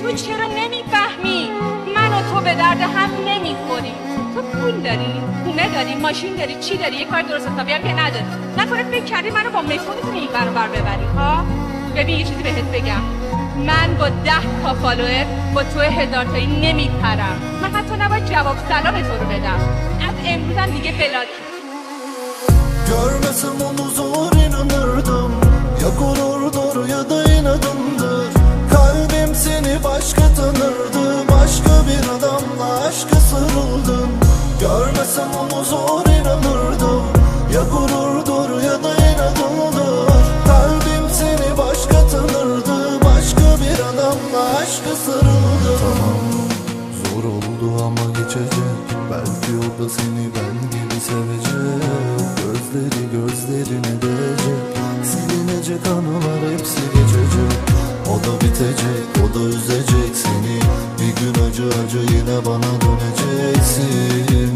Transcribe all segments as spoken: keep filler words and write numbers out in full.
تو چرا نمیفهمی؟ من و تو به درد هم نمیخوریم. تو پول داری، خونه داری، ماشین داری، چی داری؟ یه کار درست حسابی هم که نداری. نکنه فکر کردی منو با مترو میتونی این ور بر ببری ها؟ ببین یه چیزی بهت بگم، من با ده تا فالوور با تو هزار تایی نمیپرم. من حتی نباید جواب سلام تو رو بدم. از امروزم دیگه بلاکی. Görmesem onu zor inanırdım. Ya gururdur ya da inadımdır. Kalbim seni başka tanırdı. Başka bir adamla aşka sarıldın. Görmesem onu zor inanırdım. Ya gururdur ya da inadımdır. Kalbim seni başka tanırdı. Başka bir adamla aşka sarıldın. Tamam, zor oldu ama geçecek. Belki o da seni ben gibi sevecek. Gözleri gözlerine değecek. Silinecek anılar hepsi geçecek. O da bitecek, o da üzecek seni. Bir gün acı acı yine bana döneceksin.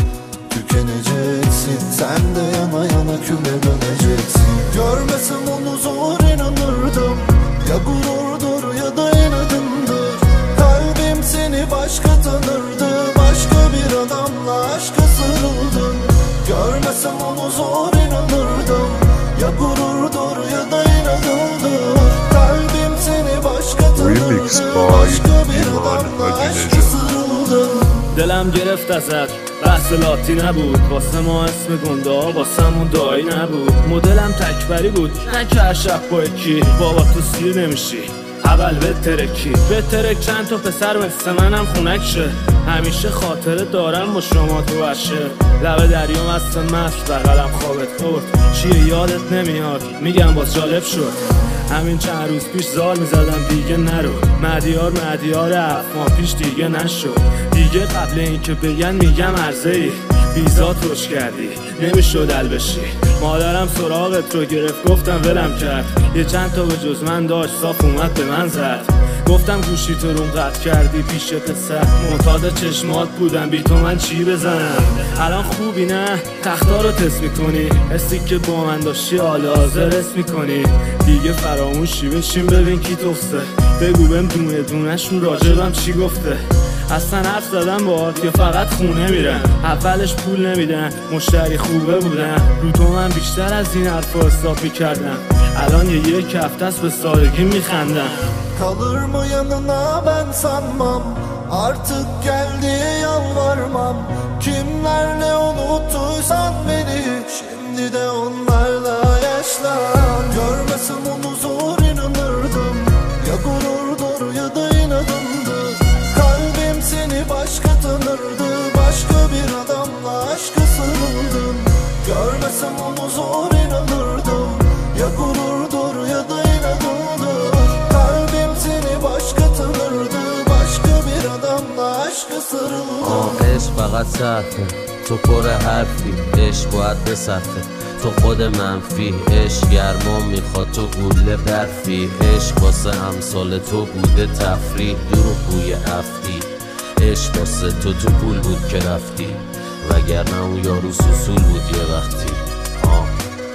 Tükeneceksin, sen de yana yana küle döneceksin. Görmesem onu zor inanırdım. Ya gururdur ya da inadımdır. Kalbim seni başka tanırdı. Başka bir adamla aşka sarıldın. Görmesem onu zor inanırdım. Ya gururdur ya da inadımdır. Kalbim seni başka tanırdı. Başka bir adamla aşka sarıldın. دلم گرفت ازت بحث لاتی نبود، واسه ما اسم گنده ها واسمون دایی نبود. مدلم تکبری بود نه که هر شب با یکی بابا تو سیر نمیشی اول به ترکی به ترک چند تا پسر مثل منم خونک شه. همیشه خاطره دارم با شما تو عشه. لب دریا مست مست بغلم خوابت برد. چیه یادت نمیاد میگم باز جالب شد. همین چند روز پیش زال میزدم دیگه نرو. مدیار مدیار هفت ماه پیش دیگه نشد. دیگه قبل این که بگن میگم عرضه ای بیزات روش کردی نمیشد ال بشی. مادرم سراغت رو گرفت گفتم ولم کرد. یه چند تا به جز من داشت صاف اومد به من زد. گفتم گوشی تو روم قطع کردی پیش پسر. معتاد چشمات بودم بی تو من چی بزنم. الان خوبی نه تختا رو تست میکنی. حسی که با من داشتی حالا حاضر حس میکنی. دیگه فراموشی بشین ببین کی تخصه. بگو بهم دونه دونشون راجبم چی گفته. اصلا حرف زدم باهات که فقط خونه میرن. اولش پول نمیدن مشتری خوبه بودن. رو تو من بیشتر از این حرفا حساب میکردم. الان یه یک هفته است به سادگی میخندم. Kalır mı yanına ben sanmam. Artık geldi yalvarmam. Kimlerle unuttuysan beni. Şimdi de onlarla yaşlan. Görmesem onu zor inanırdım. Ya gururdur ya da inadımdır. Kalbim seni başka tanırdı. Başka bir adamla aşka sarıldın. Görmesem onu zor inanırdım. Ya gururdur ya da inadımdır. Kalbim seni başka tanırdı. Başka bir adamla aşka sarıldın. آه عشق فقط سخته تو پر حرفی. عشق باید بسخته تو خود منفی. عشق گرما میخواد تو گوله برفی. عشق واسه امثال تو بوده تفریح دور بوی افتی. عشق واسه تو تو پول بود که رفتی. وگرنه اون یارو سوسول بود یه وقتی. آه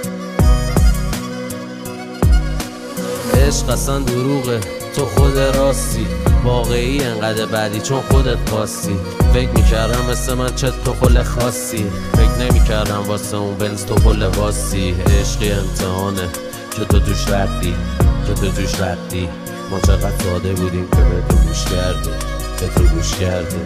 عشق اصلا دروغه تو خود راستی. واقعی انقدر بعدی چون خودت خواستی. فکر میکردم مثل من چه تو خل خاصی. فکر نمیکردم واسه اون بنز تو خل واسی. عشقی امتحانه که تو توش ردی. که تو توش ردی. ما چقدر ساده بودیم که به تو گوش کردیم. به تو گوش کردیم.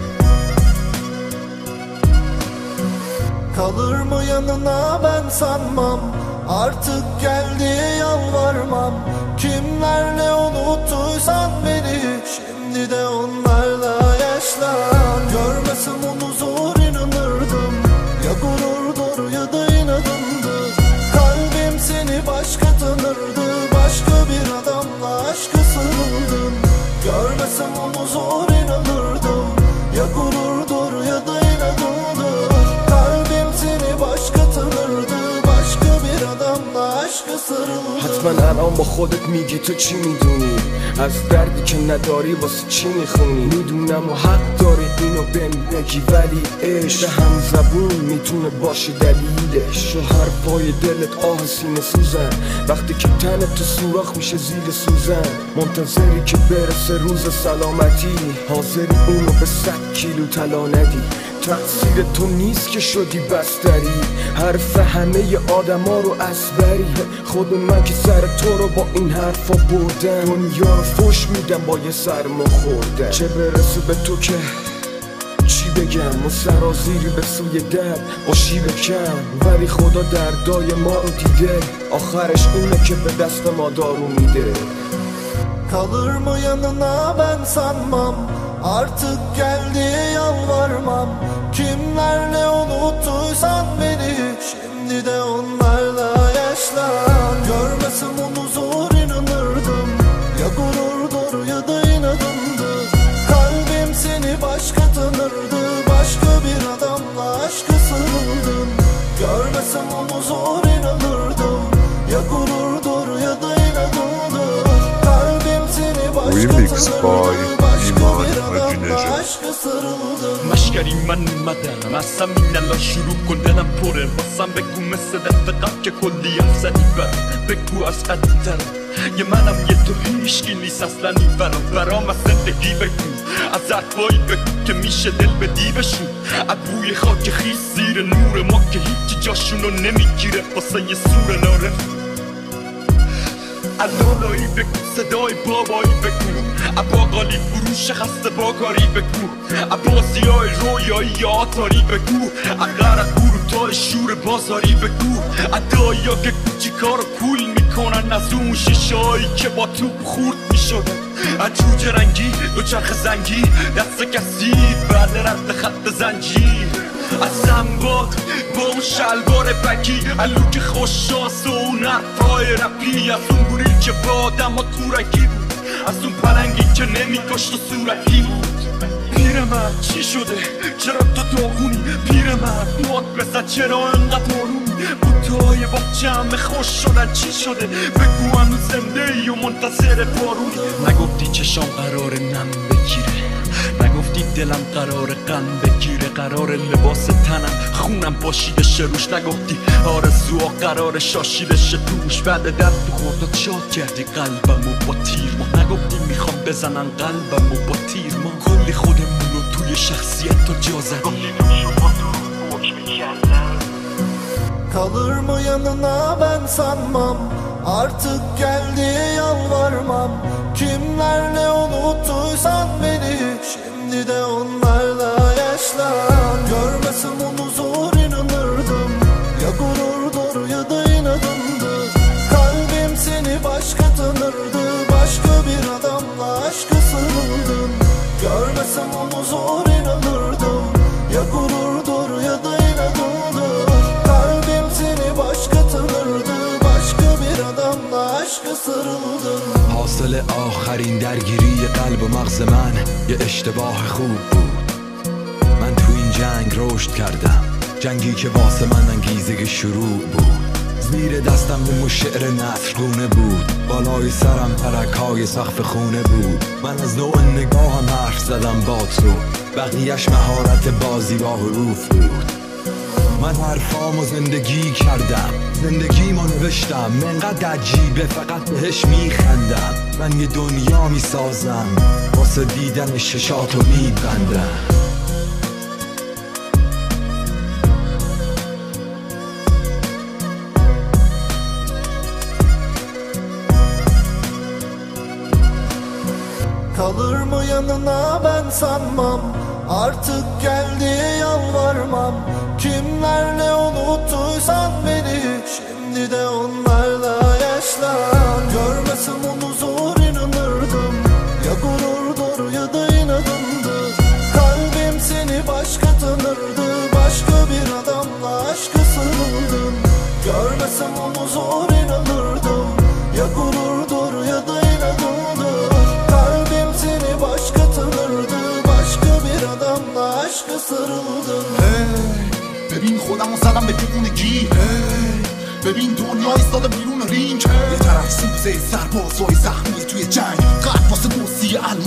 Kalır mı yanına ben sanmam. Artık geldi yalvarmam. Kimlerle unuttuysan beni. Şimdi de onlarla yaşlan. Görmesem onu zor inanırdım. Ya gururdur ya da inadımdır. Kalbim seni başka tanırdı. Başka bir adamla aşka sarıldın. Görmesem onu zor inanırdım. Ya gururdur ya da inadımdır. Kalbim seni başka tanırdı. Başka bir adamla aşka sarıldın. حتما الان با خودت میگی تو چی میدونی. از دردی که نداری واسه چی میخونی؟ میدونم و حق داری اینو بهم بگی، ولی عشق هم زبون میتونه باشه دلیلش. و حرفای دلت آه سینه سوزن وقتی که تنت تو سوراخ میشه زیر سوزن. منتظری که برسه روز سلامتی، حاضری اونو به صد کیلو طلا ندی. تقصیر تو نیست که شدی بستری، حرف همه آدما رو اسبری. خود من که سر تو رو با این حرفا بردم، دنیا رو فش میدم با یه سرما خوردم. چه برسه به تو که چی بگم، و سرازیری به سوی در باشی بکن. ولی خدا دردای ما رو دیده، آخرش اونه که به دست ما دارو میده. Kalır mı yanına ben sanmam, artık geldi yalvarmam. Kimlerle unuttuysan beni, şimdi de onlarla yaşlan. Görmesem onu zor inanırdım, ya gururdur ya da inadımdır. Kalbim seni başka tanırdı, başka bir adamla aşkı sarıldım. Görmesem onu zor inanırdım, ya gururdur ya da inadımdır. Remix by ایمان حاجی مشکری من اومدم از همین الان شروع کن، دلم پره باسم بگو مثل دفعه قبل که کلی حرف زدی برم. بگو از قدیم‌ترم یه منم یه تو هیشکی نیست اصلا این برام. برام از زندگی بگو، از حرفایی بگو که میشه دل بدی بشون. از بوی خاک خیس زیر نور ما که هیچی جاشونو نمیگیره واسه یه سور ناره. علالایی بگو، صدای بابایی بگو، اباقالی فروش خسته باکاری بگو، عباسی های رویایی یا آتاری بگو، اقرق گروتای شور بازاری بگو، ادایی ها که کوچی کار کول میکنن از اون شیشه هایی که با توپ خورد میشدن. از جوجه رنگی دو چرخ زنگی دست کسی بعد رد خط زنجیر، از سنباد با اون شلوار بگی، علوک خوششانس و اون حرفای رپی، از اون گوریل که با آدم ها تورکی بود، از اون پلنگی که نمیکشت و صورتی بود. پیرمرد چی شده؟ چرا تو داغونی؟ پیرمرد باد بزن چرا انقدر آرومی؟ بوتهای باغچه همه خوش شدن چی شده؟ بگو هنوز زنده ای و منتظر بارونی. نگفتی چشام قرار نم بگیره، نگفتی دلم قرار غم بگیره، قرار لباس تنم خونم پاشیدشه روش، نگفتی آرزوها قرار شاشیدشه توش. بعد درد تو خوردت شاد کردی قلبمو با تیر ما، نگفتی میخوام بزنن قلبمو با تیر ما. کلی خودمونو توی شخصیت تو جا زدی. Kalır mı yanına ben sanmam, artık geldi yalvarmam. Kimlerle unuttuysan beni, şimdi de onlarla yaşlan. Görmesem onu zor inanırdım, ya gururdur ya da inadımdır. Kalbim seni başka tanırdı, başka bir adamla aşkı sarıldım. Görmesem onu zor inanırdım, ya gururdur ya da inadımdır. Kalbim seni başka tanırdı, başka bir adamla aşkı sarıldım. حاصل آخرین درگیری قلب و مغز من یه اشتباه خوب بود. من تو این جنگ رشد کردم، جنگی که واسه من انگیزه شروع بود. زیر دستم نمو شعر نثرگونه بود، بالای سرم ترک‌های سقف خونه بود. من از نوع نگاهم حرف زدم با تو، بقیهش مهارت بازی با حروف بود. من حرفامو زندگی کردم، زندگیمو نوشتم، منقدر عجیبه فقط بهش میخندم. من یه دنیا میسازم، واسه دیدن ششاتو میبندم. Kalır mı yanına ben sanmam, artık geldi yalvarmam. Kimlerle unuttuysan beni, şimdi de onlarla yaşlan. Görmesem onu zor inanırdım, ya gururdur ya da inadımdır. Kalbim seni başka tanırdı, başka bir adamla aşkı sarıldım. Görmesem onu zor inanırdım, ya gururdur ya da inadımdır. Kalbim seni başka tanırdı, başka bir adamla aşkı sarıldım. Hey, ببین خودم رو زدم به دیوونگی. hey, ببین دنیا ایستاده بیرون رینگ. یه طرف سوزه سربازای زخمی توی جنگ، قلب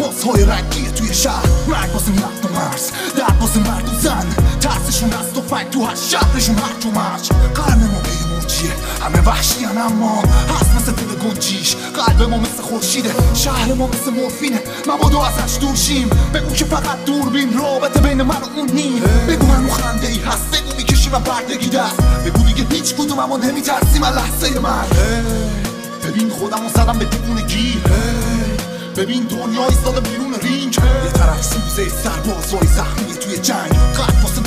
لباسهای رنگی توی شهر، مرگ واسه نفت و مرز، درد واسه مرد و زن، ترسشون از تفنگ تو هر شهرشون هرج و مرج. قرن ما به موجیه همه وحشیان اما هست مثل دل گنجیش. قلب ما مثل خورشیده، شهر ما مثل مورفینه، مبادا ازش دور شیم. بگو که فقط دوربین رابطه بین من و اون نیم. بگو من اون خنده ای هست، بگو میکشیم و بردگی دست. بگو دیگه هیچ کدوم اما نمیترسیم از لحظه من. ببین خودمو زدم به دیوونگی، ببین دنیا ایستاده بیرون رینگ. یه طرف سوزه سربازای زخمی توی جنگ، قلب واسه